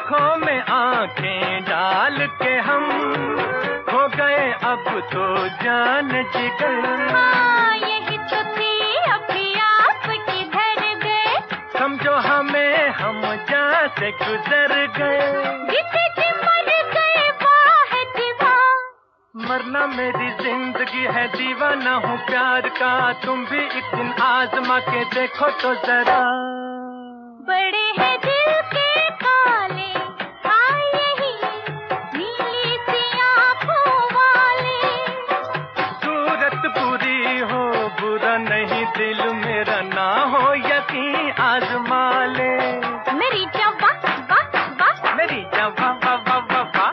आँखों में आँखें डाल के हम हो गए अब तो जान जिगर। हाँ, यही तो थी अभी आप किधर गए, समझो हमें हम जहाँ से गुजर गए। मर गए वाह दीवाना, मरना मेरी जिंदगी है, दीवाना हूँ प्यार का। तुम भी एक दिन आजमा के देखो तो जरा। बड़े हैं दिल के काले, हाँ यही नीली सी आँखों वाले। सूरत बुरी हो बुरा नहीं, दिल मेरा ना हो यकीन आजमा ले। मेरी जवा वाह वाह, मेरी जवा वाह वाह वाह वाह।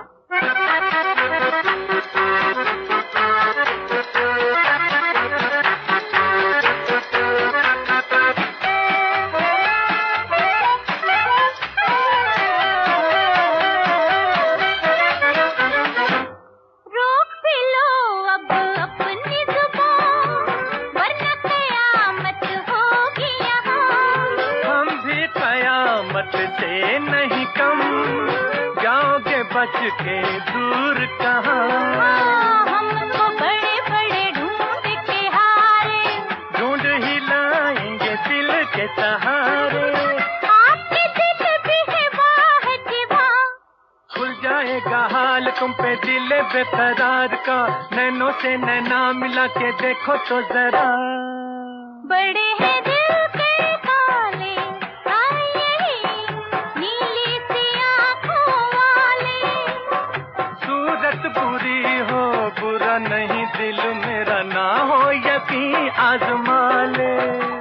से नहीं कम जाओगे बच के दूर कहाँ। हम तो बड़े बड़े ढूंढ के हारे, ढूंढ ही लाएंगे दिल के सहारे। आपके दिल भी है वाह दीवाना, खुल जाएगा हाल तुम पे दिल बेकरार का। नैनों से नैना मिला के देखो तो जरा। बड़े हैं दिल के काले, हाँ यही नीली सी आँखों वाले। सूरत बुरी हो बुरा नहीं, दिल मेरा ना हो यकीन आजमा ले।